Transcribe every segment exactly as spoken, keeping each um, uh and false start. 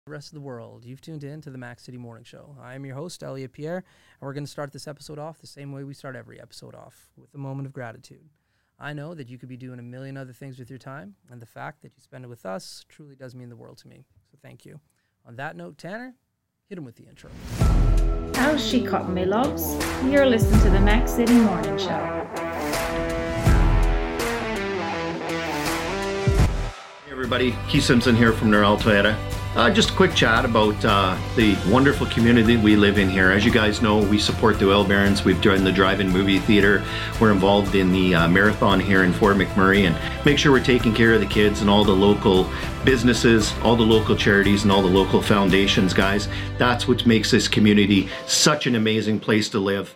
the rest of the world. You've tuned in to the Mac City Morning Show. I am your host, Elliot Pierre, and we're going to start this episode off the same way we start every episode off, with a moment of gratitude. I know that you could be doing a million other things with your time, and the fact that you spend it with us truly does mean the world to me. So thank you. On that note, Tanner, hit him with the intro. How's she cutting me, loves? You're listening to the Mac City Morning Show. Hey everybody, Keith Simpson here from Norel Toyota. Uh, just a quick chat about uh, the wonderful community we live in here. As you guys know, we support the Oil Barons. We've joined the drive-in movie theater. We're involved in the uh, marathon here in Fort McMurray, and make sure we're taking care of the kids and all the local businesses, all the local charities, and all the local foundations, guys. That's what makes this community such an amazing place to live.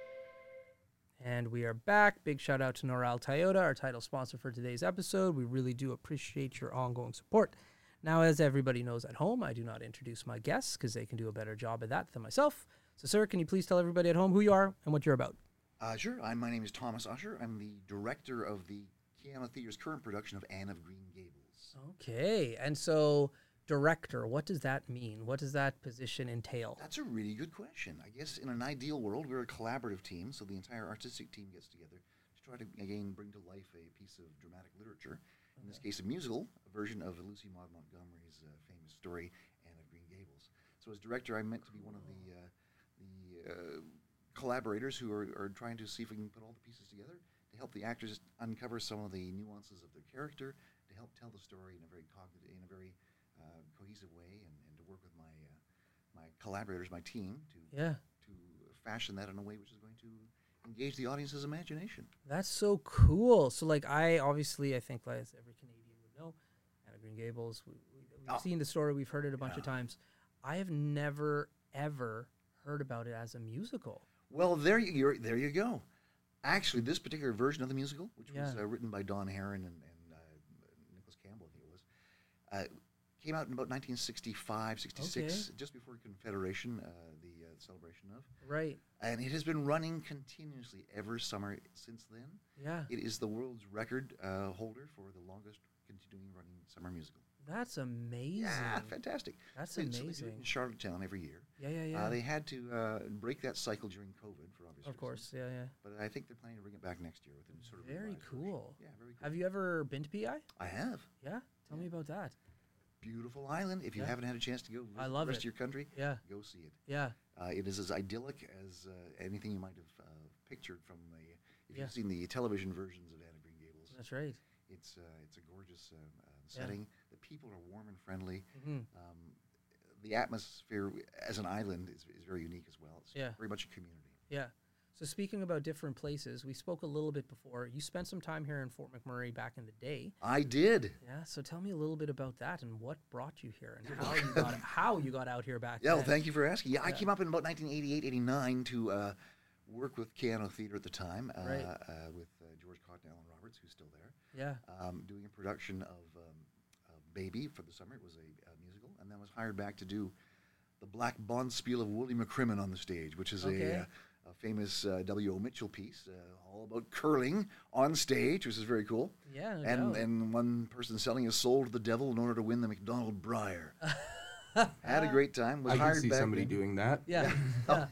And we are back. Big shout out to Norel Toyota, our title sponsor for today's episode. We really do appreciate your ongoing support. Now, as everybody knows at home, I do not introduce my guests because they can do a better job of that than myself. So, sir, can you please tell everybody at home who you are and what you're about? Uh, sure. I'm, my name is Thomas Usher. I'm the director of the Keyama Theatre's current production of Anne of Green Gables. Okay. And so, director, what does that mean? What does that position entail? That's a really good question. I guess in an ideal world, we're a collaborative team, so the entire artistic team gets together to try to, again, bring to life a piece of dramatic literature. In this case, a musical, a version of Lucy Maud Montgomery's uh, famous story, Anne of Green Gables. So as director, I'm meant to be one of the uh, the uh, collaborators who are, are trying to see if we can put all the pieces together to help the actors uncover some of the nuances of their character, to help tell the story in a very cognitive, in a very uh, cohesive way, and, and to work with my uh, my collaborators, my team, to Yeah. to fashion that in a way which is going to engage the audience's imagination. That's so cool. So, like, I obviously, I think, like as every Canadian would know, Anne of Green Gables, we, we, we've Oh. seen the story, we've heard it a bunch of Yeah. times. I have never, ever heard about it as a musical. Well, there you you're, there you go. Actually, this particular version of the musical, which was Yeah. uh, written by Don Herron and, and uh, Nicholas Campbell, I think it was, uh, came out in about nineteen sixty-five, sixty-six, Okay. just before Confederation, uh, the uh, celebration of. Right. And it has been running continuously every summer since then. Yeah. It is the world's record uh, holder for the longest continuing running summer musical. That's amazing. Yeah, fantastic. That's So they- so they do it amazing. in Charlottetown every year. Yeah, yeah, yeah. Uh, they had to uh, break that cycle during COVID for obvious of reasons. course, yeah, yeah. But I think they're planning to bring it back next year with a sort of Very revised version. cool. Yeah, very cool. Have you ever been to P I? I have. Yeah? Tell me Yeah. about that. Beautiful island. If you Yeah. haven't had a chance to go visit I love the rest it. of your country, Yeah, go see it. yeah. Uh, it is as idyllic as uh, anything you might have uh, pictured from the. If Yeah. you've seen the television versions of Anne of Green Gables, That's right. it's uh, it's a gorgeous uh, uh, setting. The people are warm and friendly. hmm Um, the atmosphere as an island is, is very unique as well. It's Yeah. very much a community. Yeah. So speaking about different places, we spoke a little bit before. You spent some time here in Fort McMurray back in the day. I did. Yeah. So tell me a little bit about that and what brought you here and how you got how you got out here back Yeah, well, then. thank you for asking. Yeah, I Yeah. came up in about nineteen eighty-eight, eighty-nine to uh, work with Keyano Theatre at the time, uh, Right. uh, with uh, George Cotton and Alan Roberts, who's still there, Yeah. um, doing a production of, um, of Baby for the summer. It was a, a musical, and then was hired back to do the Black Bonspiel of Willie McCrimmon on the stage, which is Okay. a, uh, a famous uh, W O Mitchell piece, uh, all about curling on stage, which is very cool. Yeah. No And doubt. and one person selling his soul to the devil in order to win the McDonald Briar. Had a great time. Was I hired can see back somebody then. doing that. yeah. yeah.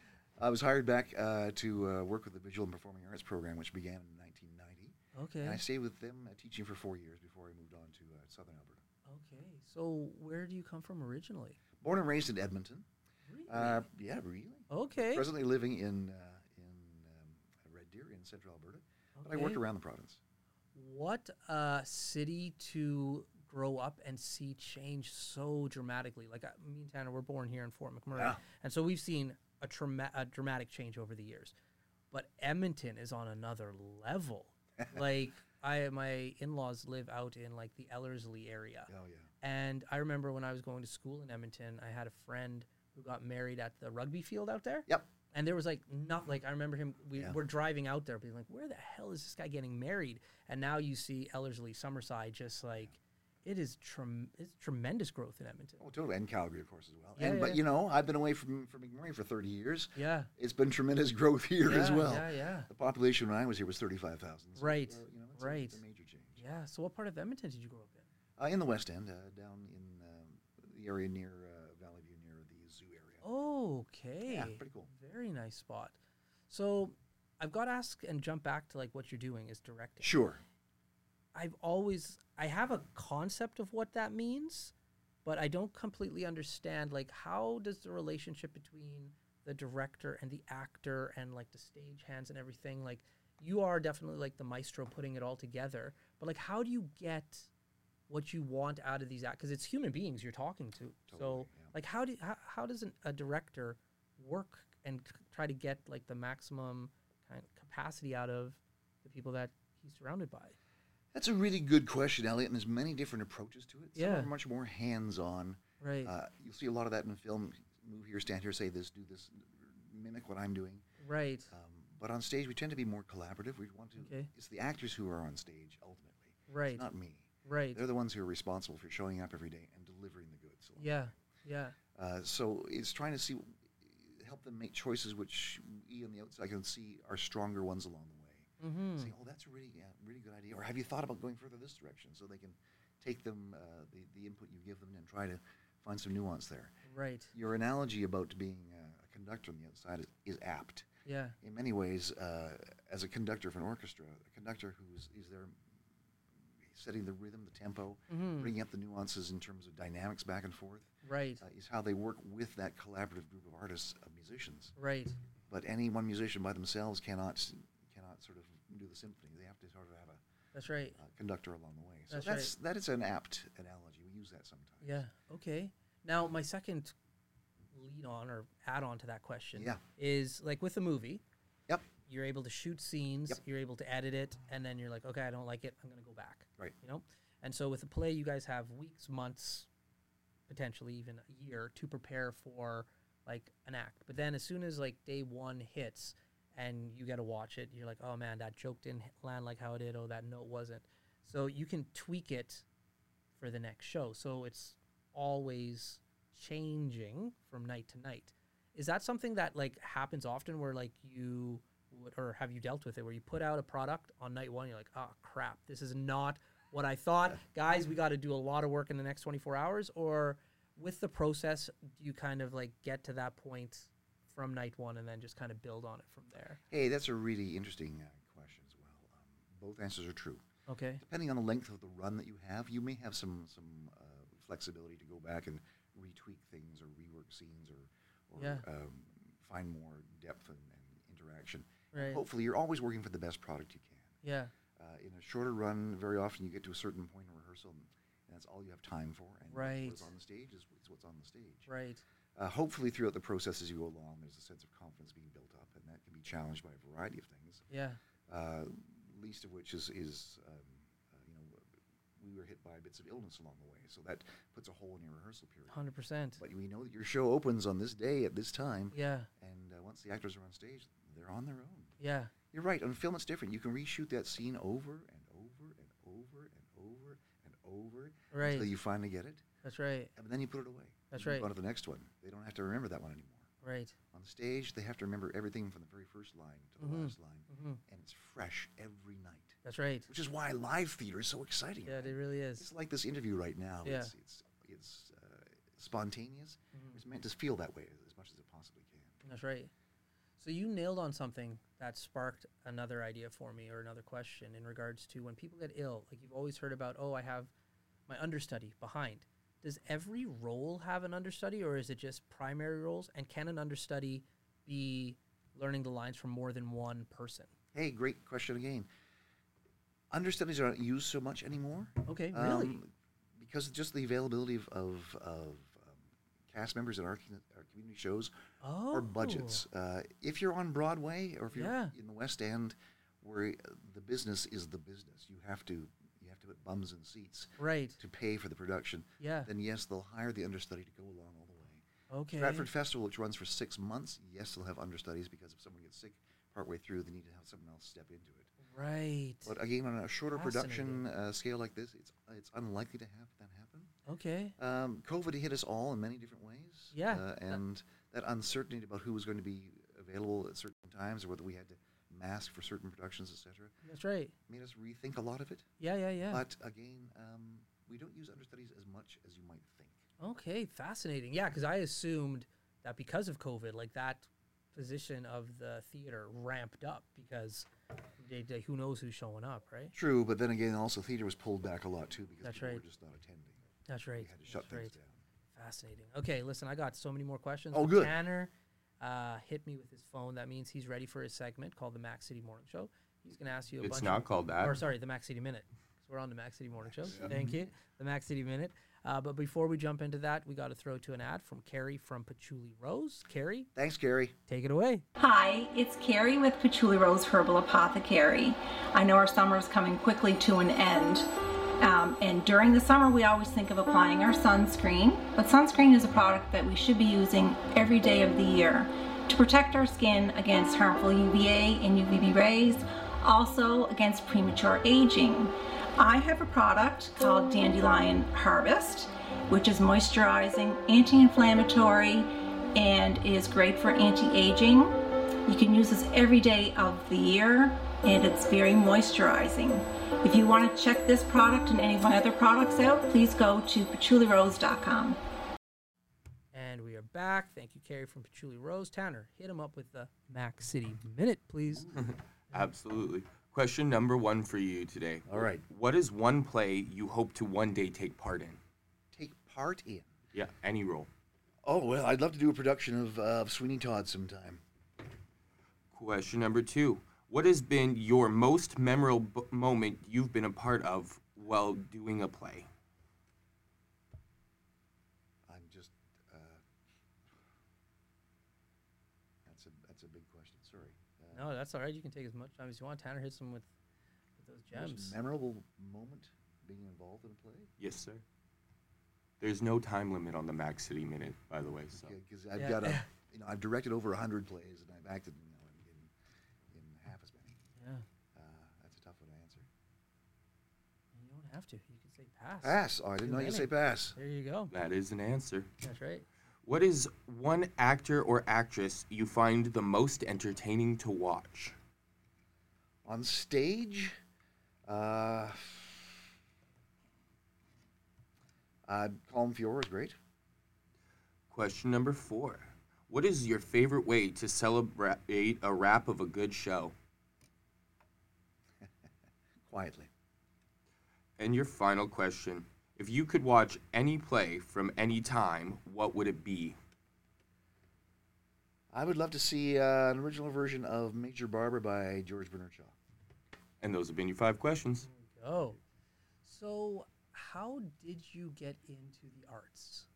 I was hired back uh, to uh, work with the Visual and Performing Arts program, which began in nineteen ninety. And I Okay. stayed with them uh, teaching for four years before I moved on to uh, Southern Alberta. Okay. So where do you come from originally? Born and raised in Edmonton. Really? Uh, yeah, really. okay. Presently living in uh, in um, Red Deer in Central Alberta, but I work Okay. around the province. What uh, city to grow up and see change so dramatically? Like, uh, me and Tanner were born here in Fort McMurray, Yeah. and so we've seen a, trauma- a dramatic change over the years. But Edmonton is on another level. Like, I my in-laws live out in, like, the Ellerslie area. Oh yeah. And I remember when I was going to school in Edmonton, I had a friend who got married at the rugby field out there. Yep. And there was like not like I remember him. We Yeah. were driving out there, being like, "Where the hell is this guy getting married?" And now you see Ellerslie, Summerside, just like it is. Trem- it's tremendous growth in Edmonton. Oh, totally. And Calgary, of course, as well. Yeah, and yeah. but you know, I've been away from from McMurray for thirty years. Yeah, It's been tremendous growth here yeah, as well. Yeah, yeah, The population when I was here was thirty-five thousand. So, Right, uh, you know, it's right. A, it's a major change. yeah. So, what part of Edmonton did you grow up in? Uh, in the West End, uh, down in um, the area near uh, Valley View, near the zoo area. Okay. Yeah, pretty cool. Very nice spot. So I've got to ask and jump back to like what you're doing is directing. Sure. I've always I have a concept of what that means, but I don't completely understand like how does the relationship between the director and the actor and like the stage hands and everything, like you are definitely like the maestro putting it all together, but like how do you get what you want out of these acts, because it's human beings you're talking to. Totally, so yeah. like how do how, how does an, a director work and c- try to get like the maximum kind of capacity out of the people that he's surrounded by? That's a really good question, Elliot, and there's many different approaches to it. Some Yeah. are much more hands-on. Right. Uh, you'll see a lot of that in film. Move here, stand here, say this, do this, mimic what I'm doing. Right. Um, but on stage, we tend to be more collaborative. We want to. Okay. It's the actors who are on stage ultimately. Right. It's not me. Right. They're the ones who are responsible for showing up every day and delivering the goods. Yeah. Yeah. Uh, so it's trying to see, help them make choices which we on the outside can see are stronger ones along the way. Mm-hmm. Say, oh, that's a really, yeah, really good idea. Or have you thought about going further this direction? So they can take them, uh, the, the input you give them, and try to find some nuance there. Right. Your analogy about being uh, a conductor on the outside is, is apt. Yeah. In many ways, uh, as a conductor of an orchestra, a conductor who is, is there setting the rhythm, the tempo, Mm-hmm. bringing up the nuances in terms of dynamics back and forth, Right. uh, is how they work with that collaborative group of artists, of musicians. Right. But any one musician by themselves cannot cannot sort of do the symphony. They have to sort of have a That's right. uh, conductor along the way. So That's that's, that is an apt analogy. We use that sometimes. Yeah. Okay. Now, my second lead on or add on to that question Yeah. is like with a movie, Yep. you're able to shoot scenes, Yep. you're able to edit it, and then you're like, okay, I don't like it, I'm going to go back. Right. You know? And so with a play, you guys have weeks, months, potentially even a year to prepare for like an act. But then as soon as like day one hits and you got to watch it, you're like, oh man, that joke didn't hit- land like how it did. Oh, that note wasn't. So you can tweak it for the next show. So it's always changing from night to night. Is that something that like happens often where like you would, or have you dealt with it where you put out a product on night one, you're like, oh crap, this is not what I thought. Guys, we got to do a lot of work in the next twenty-four hours? Or with the process, do you kind of like get to that point from night one and then just kind of build on it from there? Hey, that's a really interesting uh, question as well. Um, both answers are true. Okay. Depending on the length of the run that you have, you may have some some uh, flexibility to go back and retweak things or rework scenes or, or Yeah. um, find more depth and, and interaction. Right. Hopefully, you're always working for the best product you can. Yeah. Uh, in a shorter run, very often you get to a certain point in rehearsal, and that's all you have time for. And Right. what's on the stage is, is what's on the stage. Right. Uh, hopefully, throughout the process as you go along, there's a sense of confidence being built up, and that can be challenged by a variety of things. Yeah. Uh, least of which is, is um, uh, you know, we were hit by bits of illness along the way, so that puts a hole in your rehearsal period. one hundred percent. But we know that your show opens on this day at this time, Yeah. and uh, once the actors are on stage, they're on their own. Yeah. You're right. On film, it's different. You can reshoot that scene over and over and over and over and over Right. until you finally get it, That's right. and then you put it away. That's You move right. on to the next one. They don't have to remember that one anymore. Right. On the stage, they have to remember everything from the very first line to the Mhm. last line, Mm-hmm. and it's fresh every night. That's right. Which is why live theater is so exciting. Yeah, right? it really It's is. like this interview right now. Yeah. It's it's, it's uh, spontaneous. Mhm. It's meant to feel that way as much as it possibly can. That's right. So you nailed on something that sparked another idea for me or another question in regards to when people get ill. Like you've always heard about, oh, I have my understudy behind. Does every role have an understudy or is it just primary roles? And can an understudy be learning the lines from more than one person? Hey, great question again. Understudies aren't used so much anymore. Okay, really? um, because just the availability of, of, of um, cast members in our, commu- our community shows oh. or budgets. Uh, if you're on Broadway or if you're Yeah. in the West End, where uh, the business is the business, you have to you have to put bums in seats Right. to pay for the production. Yeah. Then yes, they'll hire the understudy to go along all the way. Okay. Stratford Festival, which runs for six months, yes, they'll have understudies because if someone gets sick partway through, they need to have someone else step into it. Right. But again, on a shorter production Fascinating. uh, scale like this, it's it's unlikely to have that happen. Okay. Um, COVID hit us all in many different ways. Yeah. Uh, and that uncertainty about who was going to be available at certain times or whether we had to mask for certain productions, et cetera, That's right. made us rethink a lot of it. Yeah, yeah, yeah. But again, um, we don't use understudies as much as you might think. Okay, fascinating. Yeah, because I assumed that because of COVID, like that position of the theater ramped up because they, they, who knows who's showing up, right? True, but then again, also theater was pulled back a lot too because That's people right. were just not attending. That's right. We had to shut That's things right. down. Fascinating. Okay, listen, I got so many more questions. Oh, But good. Tanner uh, hit me with his phone. That means he's ready for his segment called the Mac City Morning Show. He's going to ask you a It's bunch not of, called that. or sorry, the Mac City Minute. So we're on the Mac City Morning Show. Thank you. The Mac City Minute. Uh, but before we jump into that, we got to throw to an ad from Carrie from Patchouli Rose. Carrie, Thanks, Gary. take it away. Hi, it's Carrie with Patchouli Rose Herbal Apothecary. I know our summer is coming quickly to an end. Um, and during the summer, we always think of applying our sunscreen. But sunscreen is a product that we should be using every day of the year to protect our skin against harmful U V A and U V B rays, also against premature aging. I have a product called Dandelion Harvest, which is moisturizing, anti-inflammatory, and is great for anti-aging. You can use this every day of the year, and it's very moisturizing. If you want to check this product and any of my other products out, please go to patchouli rose dot com. And we are back. Thank you, Carrie from Patchouli Rose. Tanner, hit him up with the Mac City Minute, please. Absolutely. Question number one for you today. All right. What is one play you hope to one day take part in? Take part in. Yeah, any role. Oh, well, I'd love to do a production of, uh, of Sweeney Todd sometime. Question number two. What has been your most memorable moment you've been a part of while doing a play? I'm just, uh, that's a that's a big question. Sorry. Uh, No, that's all right. You can take as much time as you want. Tanner hits him with, with those most gems. memorable moment being involved in a play? Yes, sir. There's no time limit on the Mac City Minute, by the way. So Because I've Yeah. got a, you know, I've directed over a hundred plays and I've acted, you know, in, in, in half as many. Yeah. Uh, that's a tough one to answer. You don't have to. You can say pass. Pass. Oh, I didn't Too know you could say many. pass. There you go. that is an answer. That's right. What is one actor or actress you find the most entertaining to watch? On stage, uh, uh, Colin Fiore is great. Question number four. What is your favorite way to celebrate a wrap of a good show? Quietly. And your final question. If you could watch any play from any time, what would it be? I would love to see uh, an original version of Major Barbara by George Bernard Shaw. And those have been your five questions. Go. So, how did you get into the arts?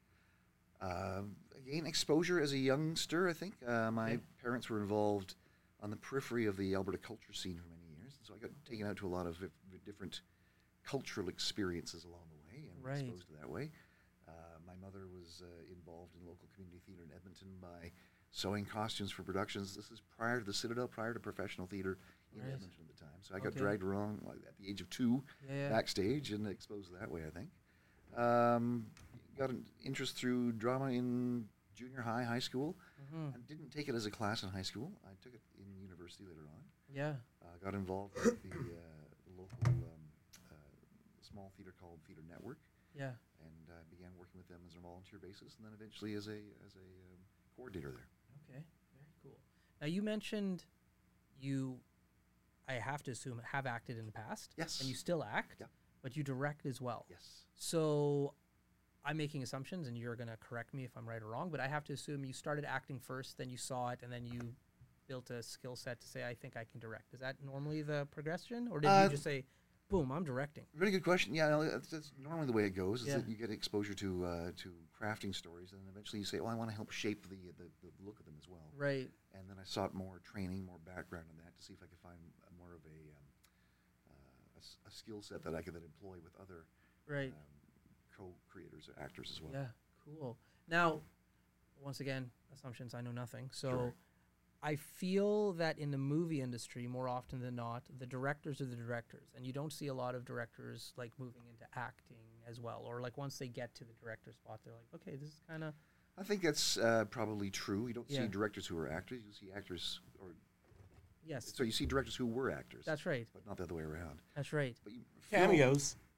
Uh, again, exposure as a youngster, I think. Uh, my Okay. parents were involved on the periphery of the Alberta culture scene for many years. So I got taken out to a lot of vi- different cultural experiences along the way and Right. exposed to that way. Uh, my mother was uh, involved in local community theater in Edmonton by sewing costumes for productions. This is prior to the Citadel, prior to professional theater in Right. Edmonton at the time. So I got Okay. dragged around like, at the age of two Yeah, yeah. backstage and exposed that way, I think. Um, got an interest through drama in junior high, high school. Mhm. I didn't take it as a class in high school. I took it in university later on. Yeah. Uh, got involved with the, uh, the local um, uh, small theater called Theater Network, Yeah. and uh, began working with them as a volunteer basis, and then eventually as a as a um, coordinator there. Okay. Very cool. Now, you mentioned you, I have to assume, have acted in the past. Yes. And you still act. Yeah. But you direct as well. Yes. So, I'm making assumptions, and you're going to correct me if I'm right or wrong, but I have to assume you started acting first, then you saw it, and then you built a skill set to say, I think I can direct. Is that normally the progression? Or did Uh, you just say, boom, I'm directing? Really good question. Yeah, no, that's, that's normally the way it goes. Is Yeah. that you get exposure to uh, to crafting stories, and then eventually you say, "Well, I want to help shape the, the the look of them as well." Right. And then I sought more training, more background on that to see if I could find uh, more of a um, uh, a, s- a skill set that I could then employ with other Right. um, co-creators or actors as well. Yeah, cool. Now, once again, assumptions, I know nothing. So Sure. I feel that in the movie industry, more often than not, the directors are the directors. And you don't see a lot of directors like moving into acting as well. Or like once they get to the director spot, they're like, okay, this is kind of, I think that's uh, probably true. You don't Yeah. see directors who are actors. You see actors, or yes, so you see directors who were actors. that's right. but not the other way around. That's right. But you feel- Cameos.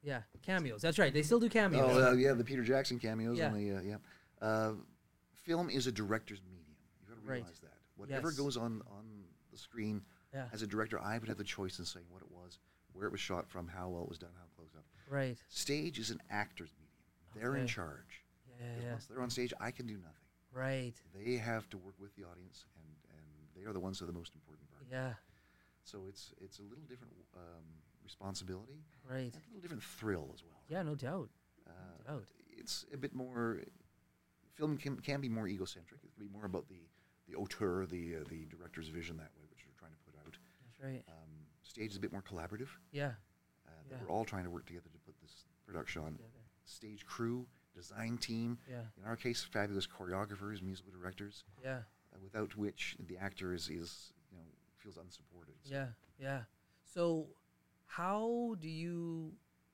Yeah, cameos. That's right. They still do cameos. Oh, uh, yeah, the Peter Jackson cameos. Yeah. And the, uh, yeah. Uh, film is a director's medium. You've got to Right. realize that. Whatever Yes. goes on, on the screen, Yeah. as a director, I would have the choice in saying what it was, where it was shot from, how well it was done, how close up. Right. Stage is an actor's medium. They're in Okay. charge. Yeah, Because yeah. once they're on stage, I can do nothing. Right. They have to work with the audience, and, and they are the ones who are the most important part. Yeah. So it's it's a little different um, responsibility, Right. and a little different thrill as well. Yeah, no doubt. Uh, doubt. It's a bit more. Film can, can be more egocentric. It can be more about the the auteur, the uh, the director's vision that way, which you're trying to put out. That's right. Um, stage is a bit more collaborative. Yeah. Uh, that Yeah. we're all trying to work together to put this production on. Together. Stage crew, design team. Yeah. In our case, fabulous choreographers, musical directors, Yeah. uh, without which the actor is, is you know feels unsupported. So Yeah. Yeah. So, how do you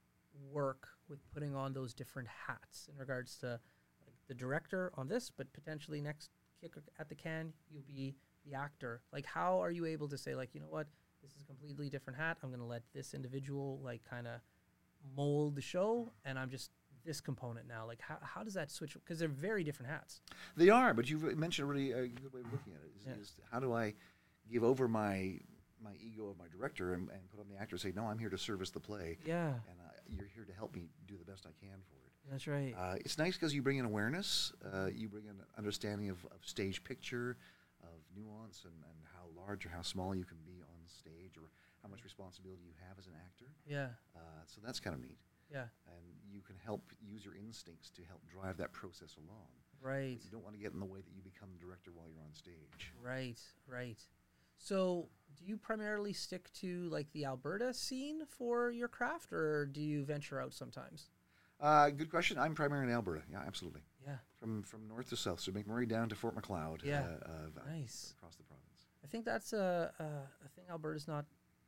work with putting on those different hats in regards to like, the director on this, but potentially next kick at the can, you'll be the actor. Like, how are you able to say, like, you know what, this is a completely different hat. I'm going to let this individual, like, kind of mold the show, and I'm just this component now. Like, how, how does that switch? Because they're very different hats. They are, but you've mentioned a really a good way of looking at it. Is, Yeah. is how do I give over my my ego of my director and, and put on the actor and say, no, I'm here to service the play, Yeah, and uh, you're here to help me do the best I can for it. that's right. Uh, it's nice because you bring in awareness, uh, you bring in understanding of, of stage picture, of nuance, and, and how large or how small you can be on stage, or how much responsibility you have as an actor. Yeah, Uh, so that's kind of neat. yeah, And you can help use your instincts to help drive that process along. right. But you don't want to get in the way that you become the director while you're on stage. Right, right. So, do you primarily stick to like the Alberta scene for your craft, or do you venture out sometimes? Uh, good question. I'm primarily in Alberta. Yeah, absolutely. Yeah, From from north to south, so McMurray down to Fort Macleod. Yeah. Uh, uh, Nice. Across the province. I think that's a, a, a thing Alberta's not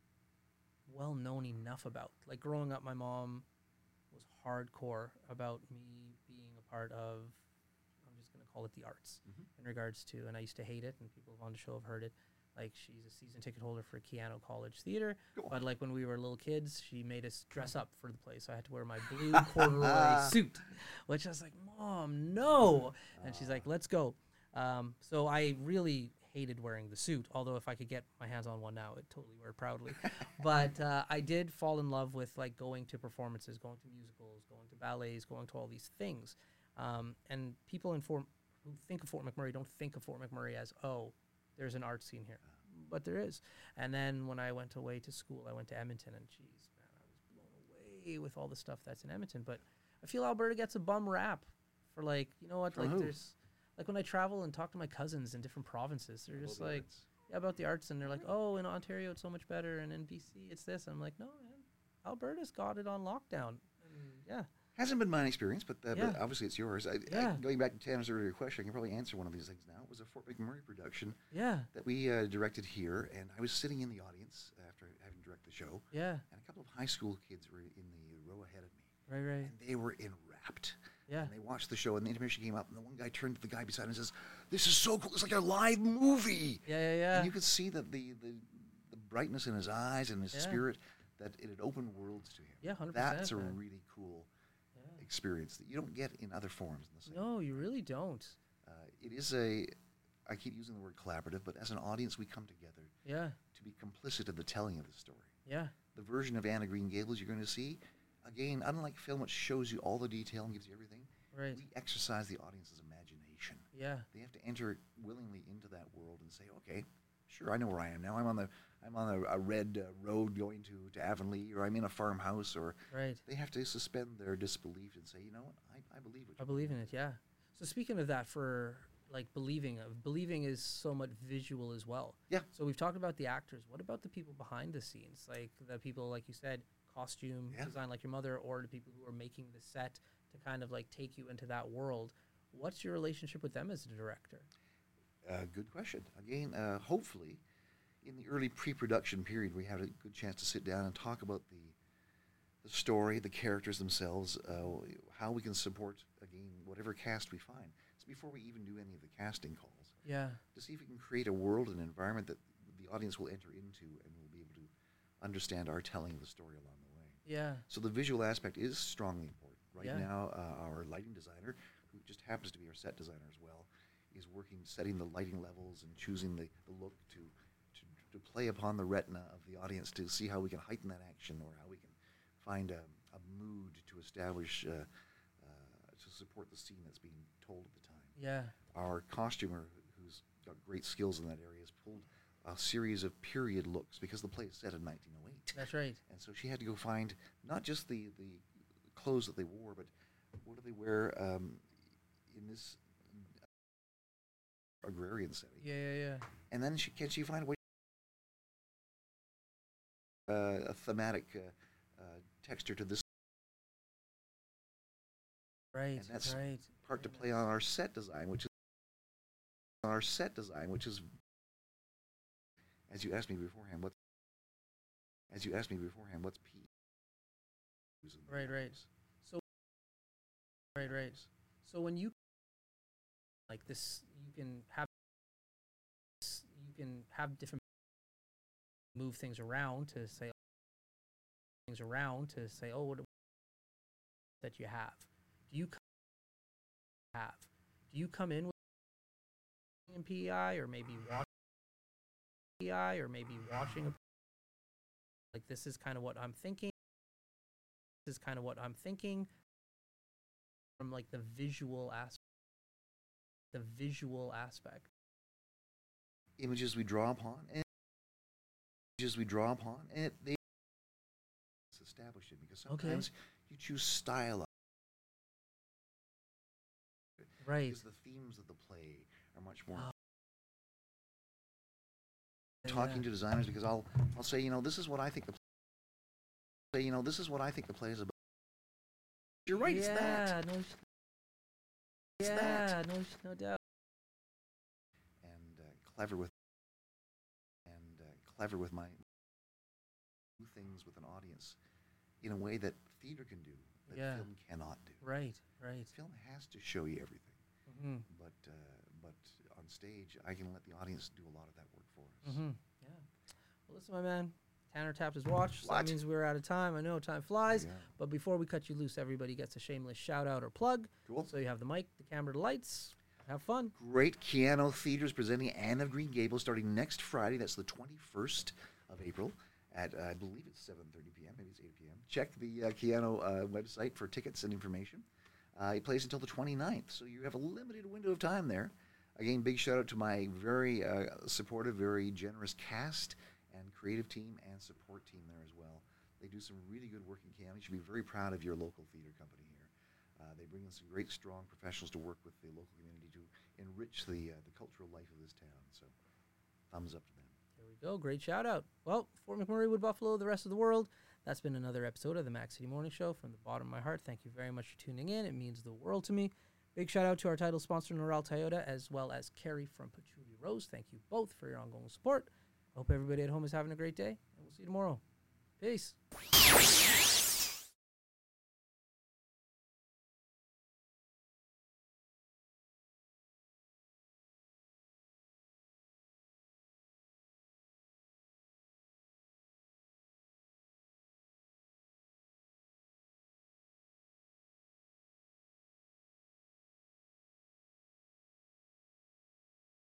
well known enough about. Like growing up, my mom was hardcore about me being a part of, I'm just going to call it the arts Mhm. in regards to, and I used to hate it, and people on the show have heard it. Like she's a season ticket holder for Keanu College Theater, Cool. but like when we were little kids, she made us dress up for the play, so I had to wear my blue corduroy suit, which I was like, Mom, no, and she's like, let's go. Um, so I really hated wearing the suit, although if I could get my hands on one now, I'd totally wear it proudly. But uh, I did fall in love with like going to performances, going to musicals, going to ballets, going to all these things. Um, and people in Fort, who think of Fort McMurray don't think of Fort McMurray as, oh, there's an art scene here. But there is. And then when I went away to school, I went to Edmonton, and geez, man, I was blown away with all the stuff that's in Edmonton. But I feel Alberta gets a bum rap for like, you know what, From like who? there's, like when I travel and talk to my cousins in different provinces, they're just like, yeah, about the arts, and they're like, oh, in Ontario it's so much better, and in B C it's this. I'm like, no, man, Alberta's got it on lockdown. And yeah, Hasn't been my experience, but, uh, Yeah. but obviously it's yours. I, Yeah. I, going back to Tanner's earlier question, I can probably answer one of these things now. It was a Fort McMurray production yeah, that we uh, directed here, and I was sitting in the audience after having directed the show, yeah, and a couple of high school kids were in the row ahead of me, right, right, and they were enwrapped. yeah, And they watched the show, and the intermission came up, and the one guy turned to the guy beside him and says, "This is so cool! It's like a live movie." yeah, yeah, yeah. And you could see that the, the the brightness in his eyes and his Yeah. spirit, that it had opened worlds to him. Yeah, one hundred percent, That's a man. really cool Yeah. experience that you don't get in other forms. In the same. No, you really don't. Uh, it is a. I keep using the word collaborative, but as an audience, we come together Yeah, to be complicit of the telling of the story. yeah, The version of Anne of Green Gables you're going to see, again, unlike film, which shows you all the detail and gives you everything, right, we exercise the audience's imagination. yeah, They have to enter willingly into that world and say, okay, sure, I know where I am now. I'm on the I'm on a, a red uh, road going to, to Avonlea, or I'm in a farmhouse, or right. they have to suspend their disbelief and say, you know what, I, I believe what I you believe in it, yeah. So speaking of that, for like believing, of believing is somewhat visual as well. Yeah. So we've talked about the actors. What about the people behind the scenes, like the people, like you said, costume Yeah. design, like your mother, or the people who are making the set to kind of like take you into that world? What's your relationship with them as a director? Uh, good question. Again, uh, hopefully, in the early pre-production period, we had a good chance to sit down and talk about the the story, the characters themselves, uh, how we can support, again, whatever cast we find. It's before we even do any of the casting calls, Yeah, to see if we can create a world and environment that the audience will enter into and will be able to understand our telling of the story along the way. Yeah. So the visual aspect is strongly important. Right Yeah. now, uh, our lighting designer, who just happens to be our set designer as well, is working, setting the lighting levels and choosing the, the look to, to to play upon the retina of the audience to see how we can heighten that action or how we can find a, a mood to establish, uh, uh, to support the scene that's being told at the time. Yeah. Our costumer, who's got great skills in that area, has pulled a series of period looks because the play is set in nineteen oh eight. That's right. And so she had to go find not just the, the clothes that they wore, but what do they wear um, in this agrarian setting? Yeah, yeah, yeah. And then she can she find a way uh, a thematic uh, uh, texture to this, Right. and that's right. part to Very play nice. on our set design, which is on our set design, which is, as you asked me beforehand, what's as you asked me beforehand, what's P? Right, right. So, right, right. So when you like this, you can have you can have different move things around to say things around to say, oh, what that you have? Do you have? Do you come in with in P E I or maybe watch P E I or maybe watching a like this is kind of what I'm thinking. This is kind of what I'm thinking from like the visual aspect. The visual aspect. Images we draw upon, and images we draw upon, and it, they establish it because Okay. sometimes you choose style. Right. Because the themes of the play are much more. Oh. Talking Yeah. to designers because I'll I'll say, you know, this is what I think the say, you know, this is what I think the play is about. You're right, it's that. Yeah, no, sh- It's yeah, that. no, sh- no doubt. And uh, clever with and uh, clever with my do things with an audience in a way that theater can do that Yeah. film cannot do. Right, right. Film has to show you everything, Mm-hmm. but uh, but on stage I can let the audience do a lot of that work for us. Mm-hmm. Yeah. Well, listen, my man. Tanner tapped his watch, so that What? means we're out of time. I know time flies, Yeah. but before we cut you loose, everybody gets a shameless shout out or plug. Cool. So you have the mic, the camera, the lights. Have fun. Great Keano Theatre is presenting Anne of Green Gables starting next Friday. That's the twenty-first of April at, uh, I believe it's seven thirty p.m., maybe it's eight p.m. Check the uh, Keano uh, website for tickets and information. Uh, it plays until the twenty-ninth, so you have a limited window of time there. Again, big shout out to my very uh, supportive, very generous cast and creative team and support team there as well. They do some really good work in Keano. You should be very proud of your local theater company here. Uh, they bring in some great, strong professionals to work with the local community to enrich the uh, the cultural life of this town. So, thumbs up to them. There we go. Great shout out. Well, Fort McMurray, Wood Buffalo, the rest of the world. That's been another episode of the Mac City Morning Show. From the bottom of my heart, thank you very much for tuning in. It means the world to me. Big shout out to our title sponsor, Norel Toyota, as well as Carrie from Patchouli Rose. Thank you both for your ongoing support. I hope everybody at home is having a great day, and we'll see you tomorrow. Peace.